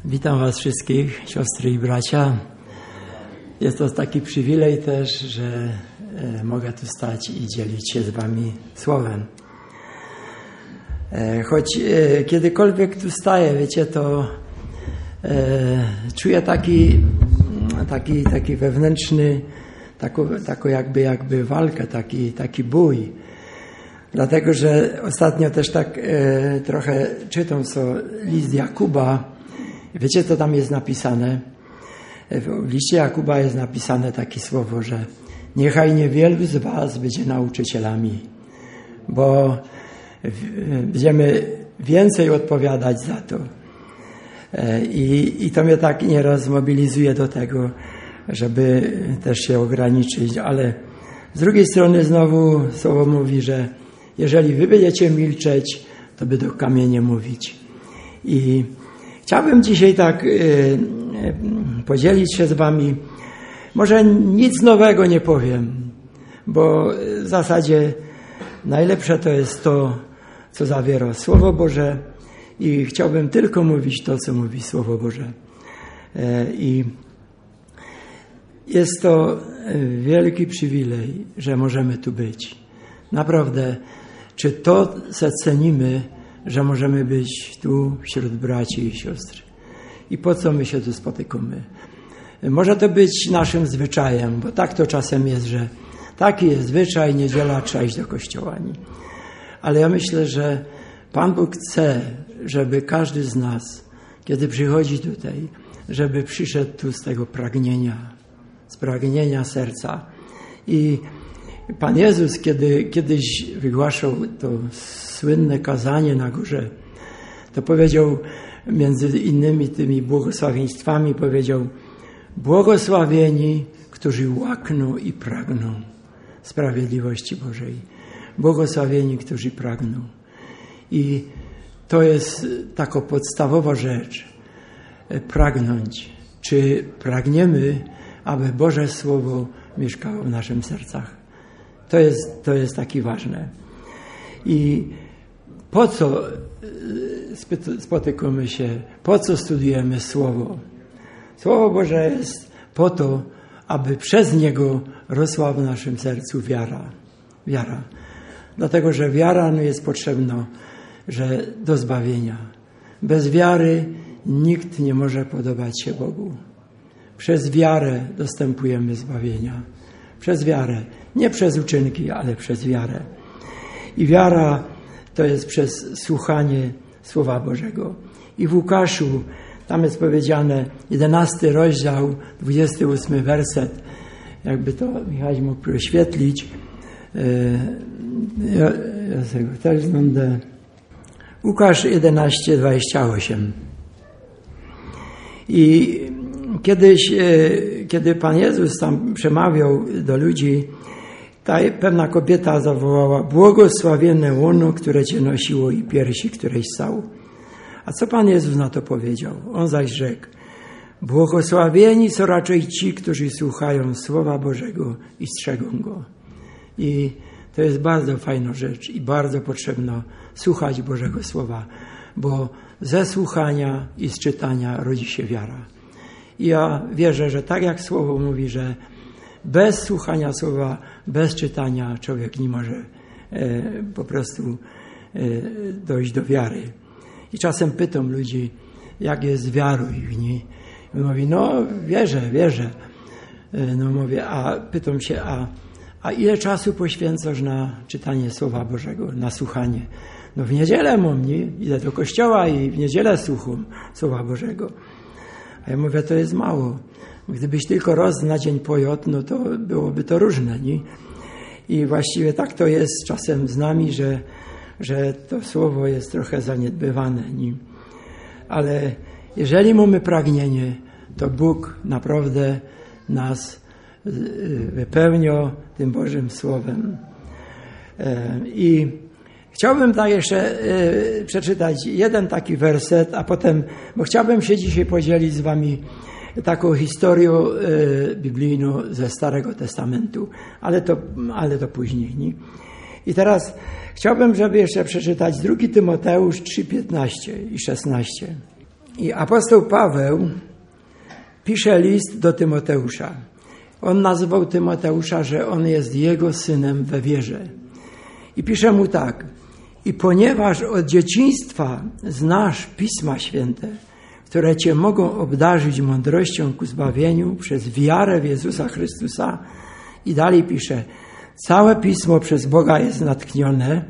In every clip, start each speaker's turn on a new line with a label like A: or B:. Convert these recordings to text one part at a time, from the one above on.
A: Witam Was wszystkich, siostry i bracia. Jest to taki przywilej też, że mogę tu stać i dzielić się z Wami słowem. Choć kiedykolwiek tu staję, wiecie, to czuję taki wewnętrzny, taką jakby walkę, taki bój. Dlatego, że ostatnio też tak trochę czytam list Jakuba. Wiecie, co tam jest napisane? W liście Jakuba jest napisane takie słowo, że niechaj niewielu z was będzie nauczycielami, bo będziemy więcej odpowiadać za to. I to mnie tak nieraz mobilizuje do tego, żeby też się ograniczyć, ale z drugiej strony znowu słowo mówi, że jeżeli wy będziecie milczeć, to będą kamienie mówić. I chciałbym dzisiaj tak podzielić się z Wami. Może nic nowego nie powiem, bo w zasadzie najlepsze to jest to, co zawiera Słowo Boże i chciałbym tylko mówić to, co mówi Słowo Boże. I jest to wielki przywilej, że możemy tu być. Naprawdę, czy to cenimy, że możemy być tu wśród braci i siostry. I po co my się tu spotykamy? Może to być naszym zwyczajem, bo tak to czasem jest, że taki jest zwyczaj, niedziela, trzeba iść do kościoła. Ale ja myślę, że Pan Bóg chce, żeby każdy z nas, kiedy przychodzi tutaj, żeby przyszedł tu z tego pragnienia, z pragnienia serca. I Pan Jezus, kiedy kiedyś wygłaszał to słynne kazanie na górze, to powiedział między innymi tymi błogosławieństwami, powiedział: błogosławieni, którzy łakną i pragną sprawiedliwości Bożej. Błogosławieni, którzy pragną. I to jest taka podstawowa rzecz. Pragnąć. Czy pragniemy, aby Boże Słowo mieszkało w naszych sercach? To jest takie ważne. I po co spotykamy się, po co studujemy Słowo? Słowo Boże jest po to, aby przez niego rosła w naszym sercu wiara. Dlatego, że wiara jest potrzebna do zbawienia. Bez wiary nikt nie może podobać się Bogu. Przez wiarę dostępujemy zbawienia. Przez wiarę. Nie przez uczynki, ale przez wiarę. I wiara to jest przez słuchanie Słowa Bożego. I w Łukaszu, tam jest powiedziane, 11 rozdział, 28 werset. Jakby to Michał mógł oświetlić. Ja sobie też znajdę. Łukasz 11, 28. I kiedyś, kiedy Pan Jezus tam przemawiał do ludzi, ta pewna kobieta zawołała: błogosławienne łono, które Cię nosiło, i piersi, któreś ssał. A co Pan Jezus na to powiedział? On zaś rzekł: błogosławieni są raczej ci, którzy słuchają Słowa Bożego i strzegą Go. I to jest bardzo fajna rzecz i bardzo potrzebno słuchać Bożego Słowa, bo ze słuchania i z czytania rodzi się wiara. I ja wierzę, że tak jak Słowo mówi, że bez słuchania Słowa, bez czytania człowiek nie może po prostu dojść do wiary. I czasem pytam ludzi, jak jest z wiarą ich, nie? I mówi: no wierzę. No mówię, a pytam się, a ile czasu poświęcasz na czytanie Słowa Bożego, na słuchanie? No w niedzielę mam, nie? Idę do kościoła i w niedzielę słucham Słowa Bożego. A ja mówię, to jest mało. Gdybyś tylko raz na dzień pojadł, no to byłoby to różne, nie? I właściwie tak to jest czasem z nami, że to Słowo jest trochę zaniedbywane, nie? Ale jeżeli mamy pragnienie, to Bóg naprawdę nas wypełnia tym Bożym Słowem. I chciałbym tak jeszcze przeczytać jeden taki werset, a potem, bo chciałbym się dzisiaj podzielić z Wami taką historią biblijną ze Starego Testamentu, ale to później. Nie? I teraz chciałbym, żeby jeszcze przeczytać 2 Tymoteusz 3:15 i 16. I apostoł Paweł pisze list do Tymoteusza. On nazywał Tymoteusza, że on jest jego synem we wierze. I pisze mu tak. I ponieważ od dzieciństwa znasz Pisma Święte, które cię mogą obdarzyć mądrością ku zbawieniu przez wiarę w Jezusa Chrystusa. I dalej pisze, całe Pismo przez Boga jest natchnione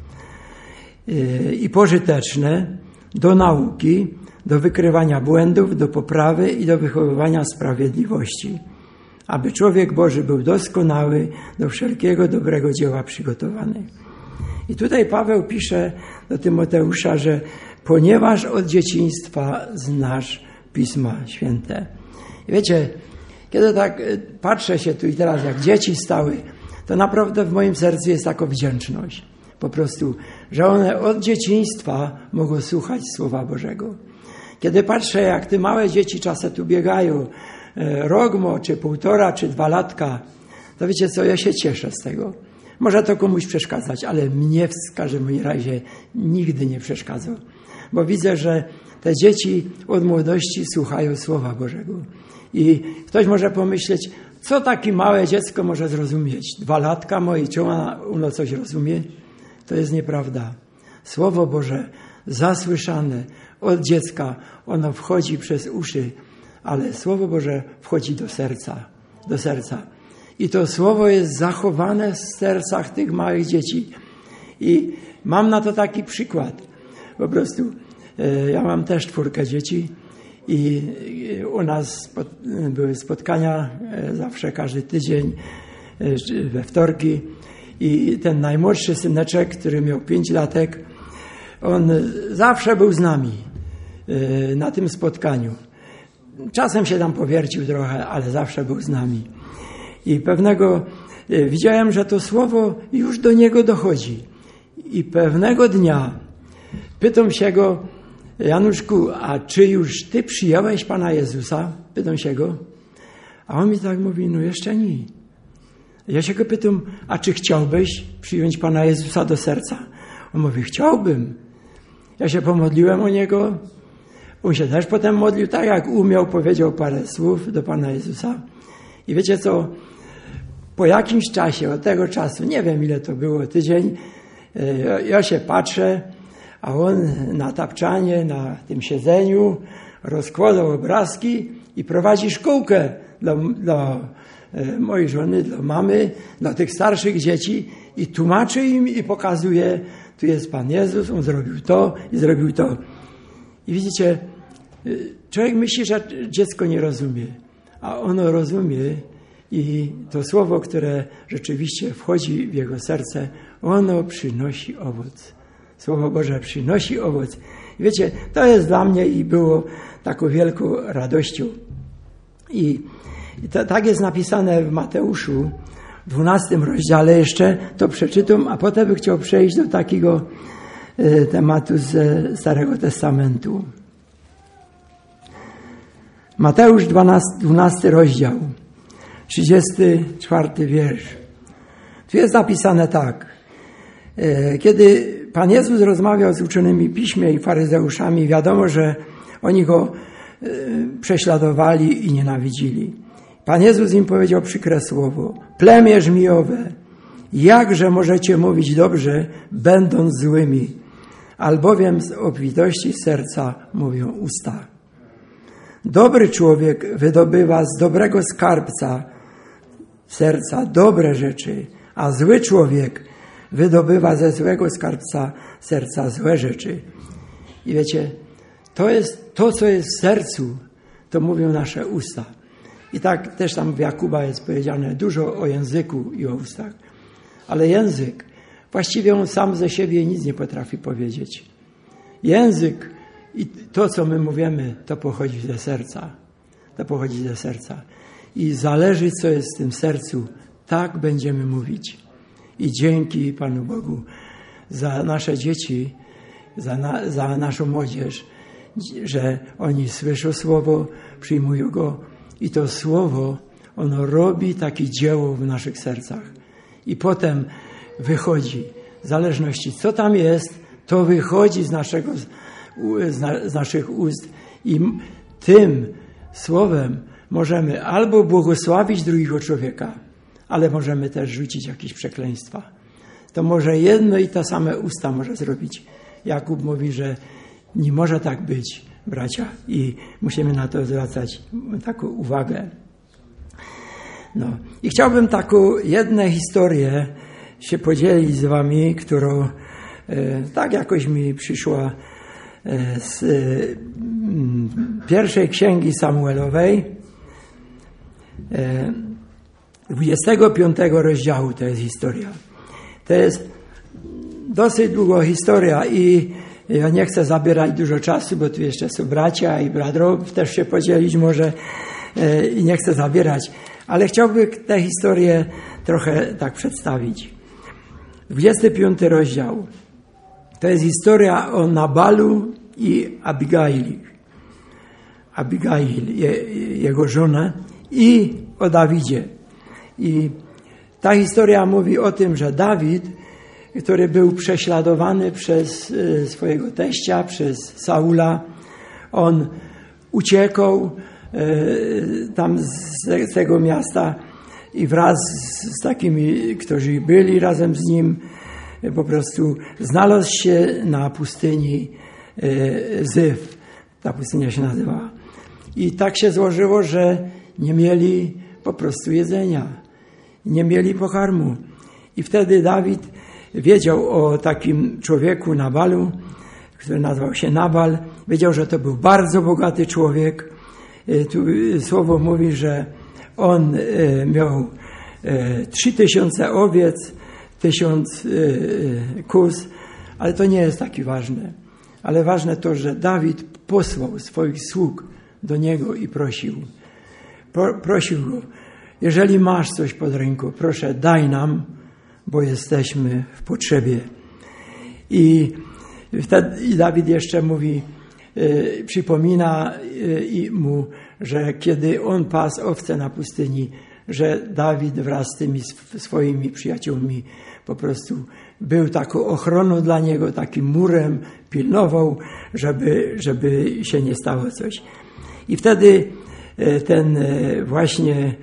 A: i pożyteczne do nauki, do wykrywania błędów, do poprawy i do wychowywania sprawiedliwości, aby człowiek Boży był doskonały, do wszelkiego dobrego dzieła przygotowany. I tutaj Paweł pisze do Tymoteusza, że ponieważ od dzieciństwa znasz Pisma Święte. I wiecie, kiedy tak patrzę się tu i teraz, jak dzieci stały, to naprawdę w moim sercu jest taka wdzięczność. Po prostu, że one od dzieciństwa mogą słuchać Słowa Bożego. Kiedy patrzę, jak te małe dzieci czasem tu biegają, rok, czy 1,5, czy 2 latka, to wiecie co, ja się cieszę z tego. Może to komuś przeszkadzać, ale mnie w każdym razie nigdy nie przeszkadza. Bo widzę, że te dzieci od młodości słuchają Słowa Bożego. I ktoś może pomyśleć, co takie małe dziecko może zrozumieć? 2 latka moje, czy ono coś rozumie? To jest nieprawda. Słowo Boże zasłyszane od dziecka, ono wchodzi przez uszy, ale Słowo Boże wchodzi do serca. Do serca. I to Słowo jest zachowane w sercach tych małych dzieci. I mam na to taki przykład. Po prostu ja mam też 4 dzieci i u nas były spotkania zawsze każdy tydzień we wtorki i ten najmłodszy syneczek, który miał 5 latek, on zawsze był z nami na tym spotkaniu. Czasem się tam powiercił trochę, ale zawsze był z nami. I pewnego widziałem, że to słowo już do niego dochodzi. I pewnego dnia pytam się go, Januszku, a czy już ty przyjąłeś Pana Jezusa? Pytam się go. A on mi tak mówi, no jeszcze nie. Ja się go pytam, a czy chciałbyś przyjąć Pana Jezusa do serca? On mówi, chciałbym. Ja się pomodliłem o niego. On się też potem modlił, tak jak umiał, powiedział parę słów do Pana Jezusa. I wiecie co? Po jakimś czasie, od tego czasu, nie wiem ile to było, tydzień, ja się patrzę, a on na tapczanie, na tym siedzeniu rozkładał obrazki i prowadzi szkółkę dla mojej żony, dla mamy, dla tych starszych dzieci i tłumaczy im i pokazuje, tu jest Pan Jezus, On zrobił to i zrobił to. I widzicie, człowiek myśli, że dziecko nie rozumie, a ono rozumie i to słowo, które rzeczywiście wchodzi w jego serce, ono przynosi owoc. Słowo Boże przynosi owoc. I wiecie, to jest dla mnie i było taką wielką radością. I tak jest napisane w Mateuszu, w 12 rozdziale jeszcze, to przeczytam, a potem bym chciał przejść do takiego tematu ze Starego Testamentu. Mateusz 12 rozdział, 34 wiersz. Tu jest napisane tak. Kiedy Pan Jezus rozmawiał z uczonymi Piśmie i faryzeuszami, wiadomo, że oni Go prześladowali i nienawidzili. Pan Jezus im powiedział przykre słowo. Plemię żmijowe, jakże możecie mówić dobrze, będąc złymi, albowiem z obfitości serca mówią usta. Dobry człowiek wydobywa z dobrego skarbca serca dobre rzeczy, a zły człowiek wydobywa ze złego skarbca serca złe rzeczy. I wiecie, to jest to, co jest w sercu, to mówią nasze usta. I tak też tam w Jakuba jest powiedziane dużo o języku i o ustach. Ale język, właściwie on sam ze siebie nic nie potrafi powiedzieć. Język i to, co my mówimy, to pochodzi ze serca. To pochodzi ze serca. I zależy, co jest w tym sercu, tak będziemy mówić. I dzięki Panu Bogu za nasze dzieci, za naszą młodzież, że oni słyszą słowo, przyjmują go i to słowo, ono robi takie dzieło w naszych sercach. I potem wychodzi, w zależności co tam jest, to wychodzi z naszych ust I tym słowem możemy albo błogosławić drugiego człowieka, ale możemy też rzucić jakieś przekleństwa. To może jedno i to same usta może zrobić. Jakub mówi, że nie może tak być, bracia, i musimy na to zwracać taką uwagę. No. I chciałbym taką jedną historię się podzielić z wami, którą tak jakoś mi przyszła z pierwszej księgi Samuelowej, 25 rozdziału to jest historia. To jest dosyć długa historia i ja nie chcę zabierać dużo czasu, bo tu jeszcze są bracia i brat Rob też się podzielić może i nie chcę zabierać, ale chciałbym tę historię trochę tak przedstawić. 25 rozdział. To jest historia o Nabalu i Abigail, jego żonę, i o Dawidzie. I ta historia mówi o tym, że Dawid, który był prześladowany przez swojego teścia, przez Saula, on uciekał tam z tego miasta i wraz z takimi, którzy byli razem z nim, po prostu znalazł się na pustyni Zyf. Ta pustynia się nazywała. I tak się złożyło, że nie mieli po prostu jedzenia. Nie mieli pokarmu. I wtedy Dawid wiedział o takim człowieku Nabalu, który nazywał się Nabal. Wiedział, że to był bardzo bogaty człowiek. Tu słowo mówi, że on miał 3000 owiec, 1000 kóz, ale to nie jest takie ważne. Ale ważne to, że Dawid posłał swoich sług do niego i prosił go, jeżeli masz coś pod ręką, proszę daj nam, bo jesteśmy w potrzebie. I wtedy Dawid jeszcze mówi, przypomina mu, że kiedy on pasł owce na pustyni, że Dawid wraz z tymi swoimi przyjaciółmi po prostu był taką ochroną dla niego, takim murem, pilnował, żeby się nie stało coś. I wtedy ten właśnie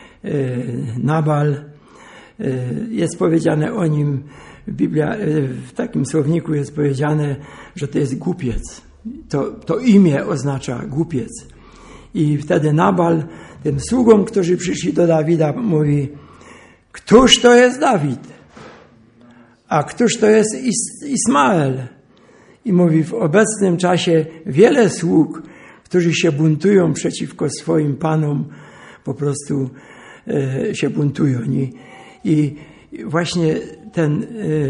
A: Nabal, jest powiedziane o nim, w takim słowniku jest powiedziane, że to jest głupiec. To imię oznacza głupiec. I wtedy Nabal tym sługom, którzy przyszli do Dawida, mówi, któż to jest Dawid? A któż to jest Ismael? I mówi, w obecnym czasie wiele sług, którzy się buntują przeciwko swoim panom, po prostu się buntują. I właśnie ten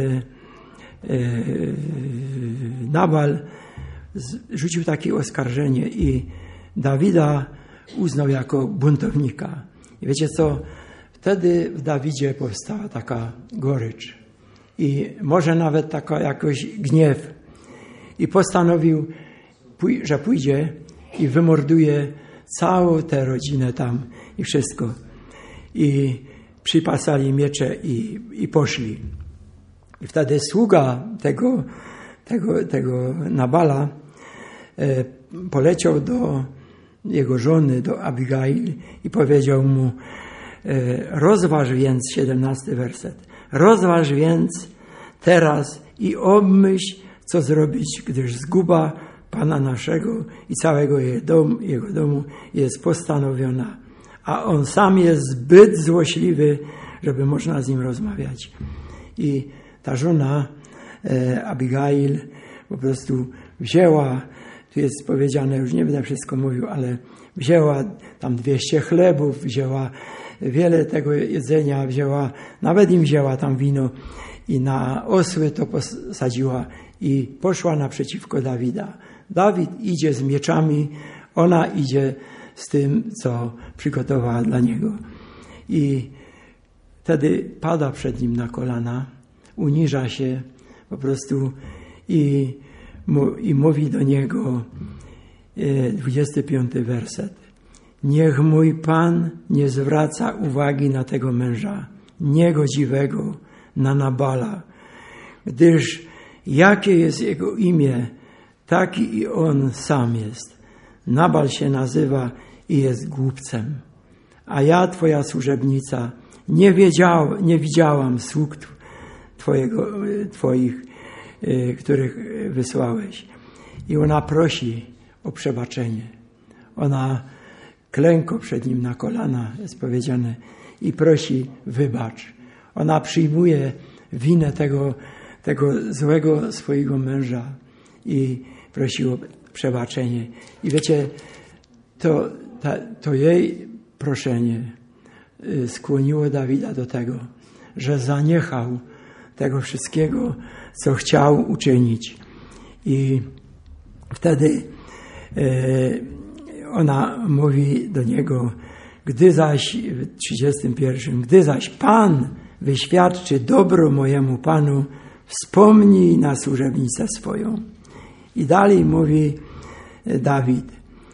A: Nabal rzucił takie oskarżenie i Dawida uznał jako buntownika. I wiecie co? Wtedy w Dawidzie powstała taka gorycz i może nawet taka jakoś gniew. I postanowił, że pójdzie i wymorduje całą tę rodzinę tam i wszystko. I przypasali miecze i poszli. I wtedy sługa tego Nabala poleciał do jego żony, do Abigail i powiedział mu, rozważ więc, 17 werset, rozważ więc teraz i obmyśl, co zrobić, gdyż zguba Pana naszego i całego jego domu jest postanowiona, a on sam jest zbyt złośliwy, żeby można z nim rozmawiać. I ta żona Abigail po prostu wzięła, tu jest powiedziane, już nie będę wszystko mówił, ale wzięła tam 200 chlebów, wzięła wiele tego jedzenia, nawet im wzięła tam wino i na osły to posadziła i poszła naprzeciwko Dawida. Dawid idzie z mieczami, ona idzie z tym, co przygotowała dla niego. I wtedy pada przed nim na kolana, uniża się po prostu i mówi do niego, 25 werset. Niech mój Pan nie zwraca uwagi na tego męża niegodziwego, na Nabala, gdyż jakie jest jego imię, taki i on sam jest. Nabal się nazywa i jest głupcem. A ja, Twoja służebnica, nie widziałam sług Twoich, których wysłałeś. I ona prosi o przebaczenie. Ona klęka przed Nim na kolana, jest powiedziane, i prosi wybacz. Ona przyjmuje winę tego złego swojego męża i prosi o przebaczenie. I wiecie, to jej proszenie skłoniło Dawida do tego, że zaniechał tego wszystkiego, co chciał uczynić. I wtedy ona mówi do niego, gdy zaś, w 31, gdy zaś Pan wyświadczy dobro mojemu Panu, wspomnij na służebnicę swoją. I dalej mówi Dawid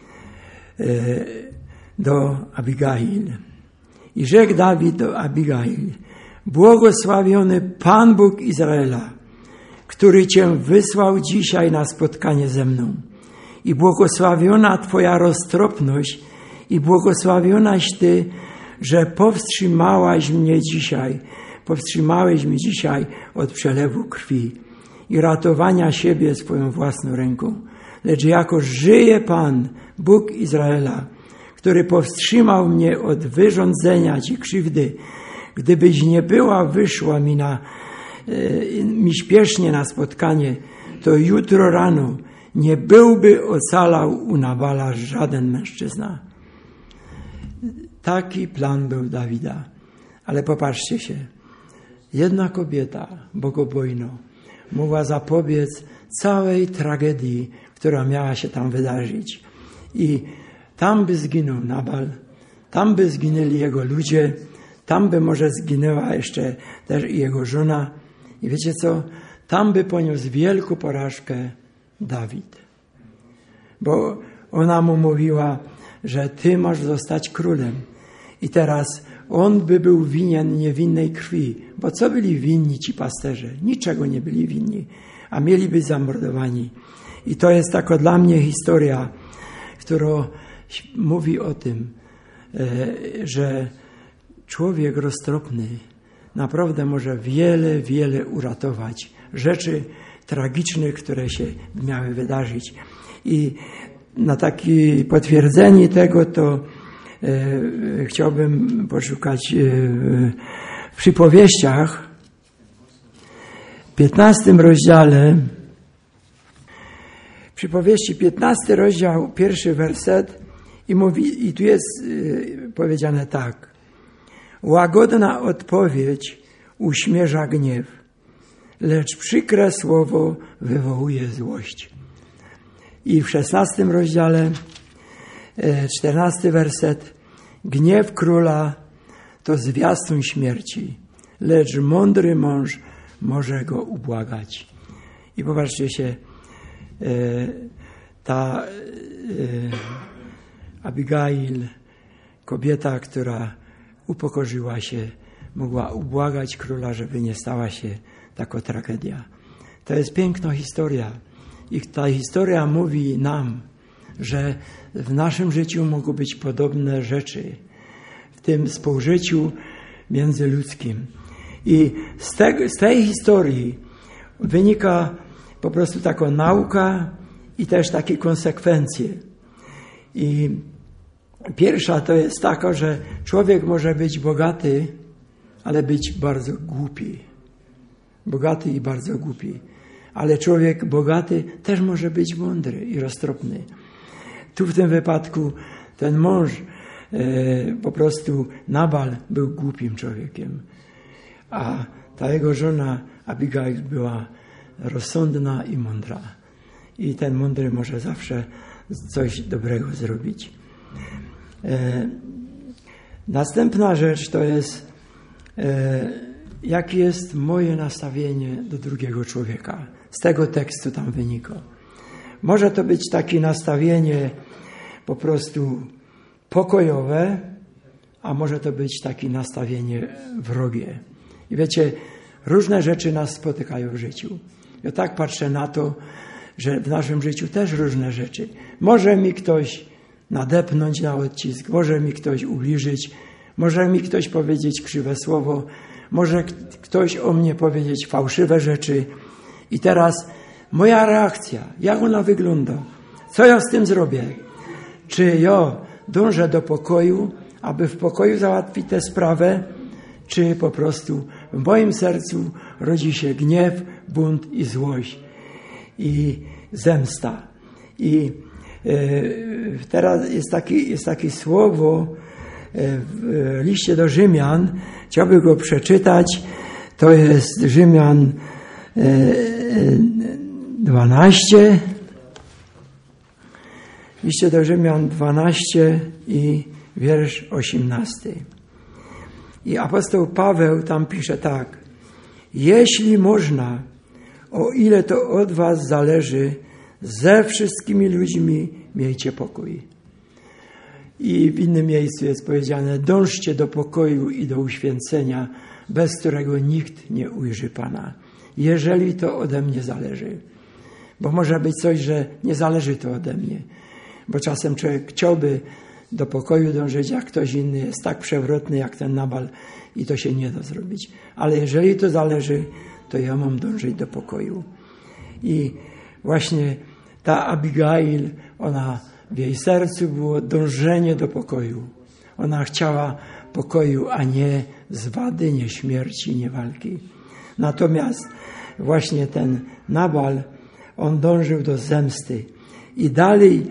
A: do Abigail. I rzekł Dawid do Abigail, błogosławiony Pan Bóg Izraela, który Cię wysłał dzisiaj na spotkanie ze mną. I błogosławiona Twoja roztropność i błogosławionaś Ty, że powstrzymałeś mnie dzisiaj od przelewu krwi i ratowania siebie swoją własną ręką. Lecz jako żyje Pan, Bóg Izraela, który powstrzymał mnie od wyrządzenia Ci krzywdy, gdybyś nie była wyszła mi śpiesznie na spotkanie, to jutro rano nie byłby ocalał u Nabala żaden mężczyzna. Taki plan był Dawida. Ale popatrzcie się, jedna kobieta, bogobojna, mogła zapobiec całej tragedii, która miała się tam wydarzyć. I tam by zginął Nabal, tam by zginęli jego ludzie, tam by może zginęła jeszcze też i jego żona. I wiecie co? Tam by poniósł wielką porażkę Dawid. Bo ona mu mówiła, że ty masz zostać królem. I teraz on by był winien niewinnej krwi. Bo co byli winni ci pasterze? Niczego nie byli winni, a mieli być zamordowani. I to jest taka dla mnie historia, która mówi o tym, że człowiek roztropny naprawdę może wiele uratować rzeczy tragicznych, które się miały wydarzyć. I na takie potwierdzenie tego to chciałbym poszukać w przypowieściach, w 15 rozdziale, przypowieści 15 rozdział, 1 werset i mówi, i tu jest powiedziane tak. Łagodna odpowiedź uśmierza gniew, lecz przykre słowo wywołuje złość. I w 16 rozdziale, 14 werset. Gniew króla to zwiastun śmierci, lecz mądry mąż może go ubłagać. I popatrzcie się, ta Abigail, kobieta, która upokorzyła się, mogła ubłagać króla, żeby nie stała się taka tragedia. To jest piękna historia. I ta historia mówi nam, że w naszym życiu mogą być podobne rzeczy, w tym współżyciu międzyludzkim. I z tej historii wynika po prostu taka nauka i też takie konsekwencje. I pierwsza to jest taka, że człowiek może być bogaty, ale być bardzo głupi. Bogaty i bardzo głupi. Ale człowiek bogaty też może być mądry i roztropny. Tu w tym wypadku ten mąż, po prostu Nabal, był głupim człowiekiem. A ta jego żona Abigail była rozsądna i mądra. I ten mądry może zawsze coś dobrego zrobić. Następna rzecz to jest, jakie jest moje nastawienie do drugiego człowieka. Z tego tekstu tam wynika. Może to być takie nastawienie po prostu pokojowe, a może to być takie nastawienie wrogie. I wiecie, różne rzeczy nas spotykają w życiu. Ja tak patrzę na to, że w naszym życiu też różne rzeczy. Może mi ktoś nadepnąć na odcisk, może mi ktoś ubliżyć, może mi ktoś powiedzieć krzywe słowo, może ktoś o mnie powiedzieć fałszywe rzeczy. I teraz moja reakcja, jak ona wygląda? Co ja z tym zrobię? Czy ja dążę do pokoju, aby w pokoju załatwić tę sprawę, czy po prostu w moim sercu rodzi się gniew, bunt i złość i zemsta. I teraz jest takie słowo w liście do Rzymian, chciałbym go przeczytać, to jest Rzymian 12, liście do Rzymian 12 i wiersz 18. I apostoł Paweł tam pisze tak: jeśli można, o ile to od was zależy, ze wszystkimi ludźmi miejcie pokój. I w innym miejscu jest powiedziane: dążcie do pokoju i do uświęcenia, bez którego nikt nie ujrzy Pana, jeżeli to ode mnie zależy. Bo może być coś, że nie zależy to ode mnie. Bo czasem człowiek chciałby do pokoju dążyć, jak ktoś inny jest tak przewrotny jak ten Nabal i to się nie da zrobić. Ale jeżeli to zależy, to ja mam dążyć do pokoju. I właśnie ta Abigail, ona w jej sercu było dążenie do pokoju. Ona chciała pokoju, a nie zwady, nie śmierci, nie walki. Natomiast właśnie ten Nabal, on dążył do zemsty. I dalej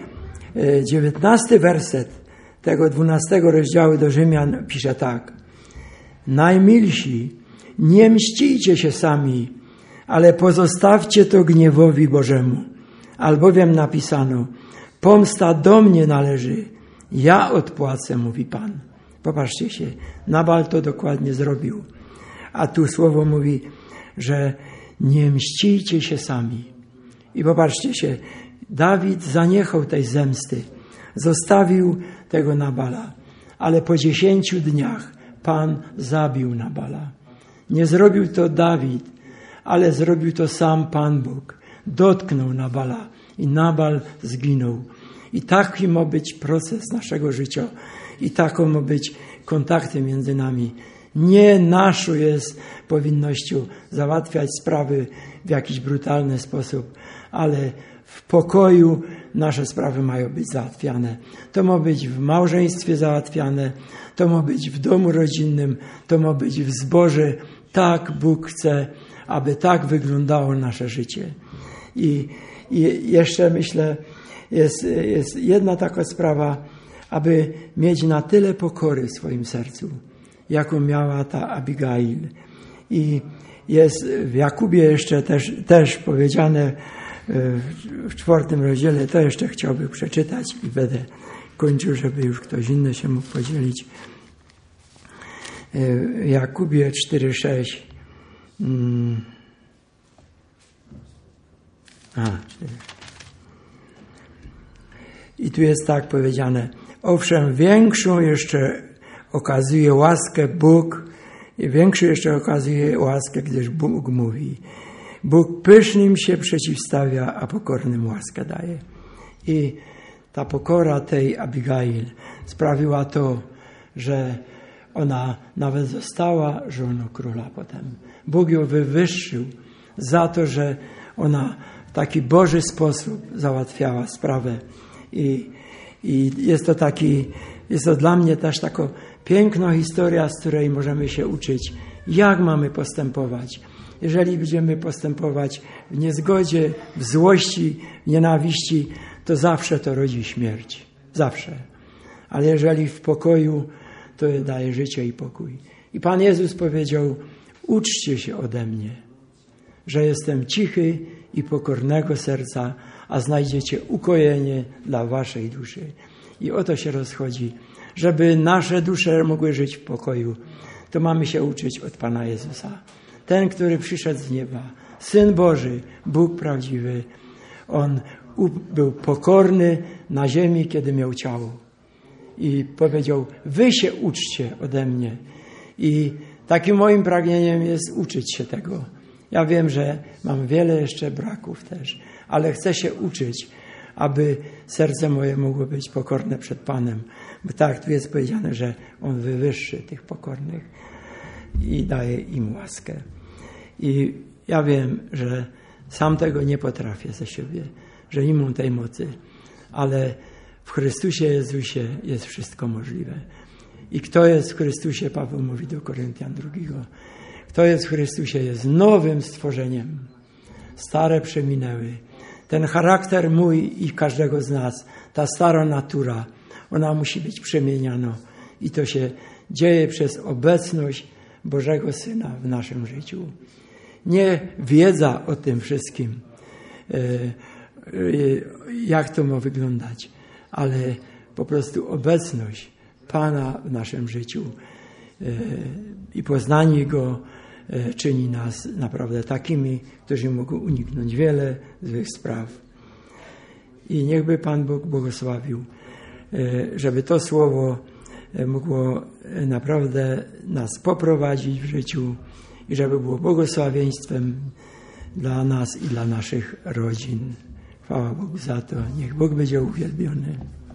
A: 19 werset tego 12 rozdziału do Rzymian pisze tak: najmilsi, nie mścijcie się sami, ale pozostawcie to gniewowi Bożemu. Albowiem napisano: pomsta do mnie należy, ja odpłacę, mówi Pan. Popatrzcie się, Nabal to dokładnie zrobił. A tu słowo mówi, że nie mścijcie się sami. I popatrzcie się, Dawid zaniechał tej zemsty. Zostawił tego Nabala. Ale po 10 dniach Pan zabił Nabala. Nie zrobił to Dawid, ale zrobił to sam Pan Bóg. Dotknął Nabala i Nabal zginął. I taki ma być proces naszego życia. I taką ma być kontakty między nami. Nie naszą jest powinnością załatwiać sprawy w jakiś brutalny sposób, ale w pokoju nasze sprawy mają być załatwiane. To ma być w małżeństwie załatwiane, to ma być w domu rodzinnym, to ma być w zborze. Tak Bóg chce, aby tak wyglądało nasze życie. I jeszcze myślę, jest jedna taka sprawa, aby mieć na tyle pokory w swoim sercu, jaką miała ta Abigail. I jest w Jakubie jeszcze też powiedziane w 4 rozdziale, to jeszcze chciałbym przeczytać i będę kończył, żeby już ktoś inny się mógł podzielić. W Jakubie 4:6. I tu jest tak powiedziane: owszem, większą jeszcze okazuje łaskę Bóg, i większą jeszcze okazuje łaskę, gdyż Bóg mówi: Bóg pysznym się przeciwstawia, a pokornym łaskę daje. I ta pokora tej Abigail sprawiła to, że ona nawet została żoną króla potem. Bóg ją wywyższył za to, że ona w taki Boży sposób załatwiała sprawę. I jest to dla mnie też taka piękna historia, z której możemy się uczyć, jak mamy postępować. Jeżeli będziemy postępować w niezgodzie, w złości, w nienawiści, to zawsze to rodzi śmierć. Zawsze. Ale jeżeli w pokoju, to daje życie i pokój. I Pan Jezus powiedział: uczcie się ode mnie, że jestem cichy i pokornego serca, a znajdziecie ukojenie dla waszej duszy. I o to się rozchodzi. Żeby nasze dusze mogły żyć w pokoju, to mamy się uczyć od Pana Jezusa. Ten, który przyszedł z nieba, Syn Boży, Bóg prawdziwy, On był pokorny na ziemi, kiedy miał ciało. I powiedział: wy się uczcie ode mnie. I takim moim pragnieniem jest uczyć się tego. Ja wiem, że mam wiele jeszcze braków też, ale chcę się uczyć, aby serce moje mogło być pokorne przed Panem. Bo tak, tu jest powiedziane, że On wywyższy tych pokornych i daje im łaskę. I ja wiem, że sam tego nie potrafię ze siebie, że nie mam tej mocy, ale w Chrystusie Jezusie jest wszystko możliwe. I kto jest w Chrystusie, Paweł mówi do Koryntian 2, kto jest w Chrystusie, jest nowym stworzeniem. Stare przeminęły. Ten charakter mój i każdego z nas, ta stara natura, ona musi być przemieniana. I to się dzieje przez obecność Bożego Syna w naszym życiu. Nie wiedza o tym wszystkim, jak to ma wyglądać, ale po prostu obecność Pana w naszym życiu i poznanie Go czyni nas naprawdę takimi, którzy mogą uniknąć wiele złych spraw. I niechby Pan Bóg błogosławił, żeby to słowo mogło naprawdę nas poprowadzić w życiu i żeby było błogosławieństwem dla nas i dla naszych rodzin. Chwała Bogu za to. Niech Bóg będzie uwielbiony.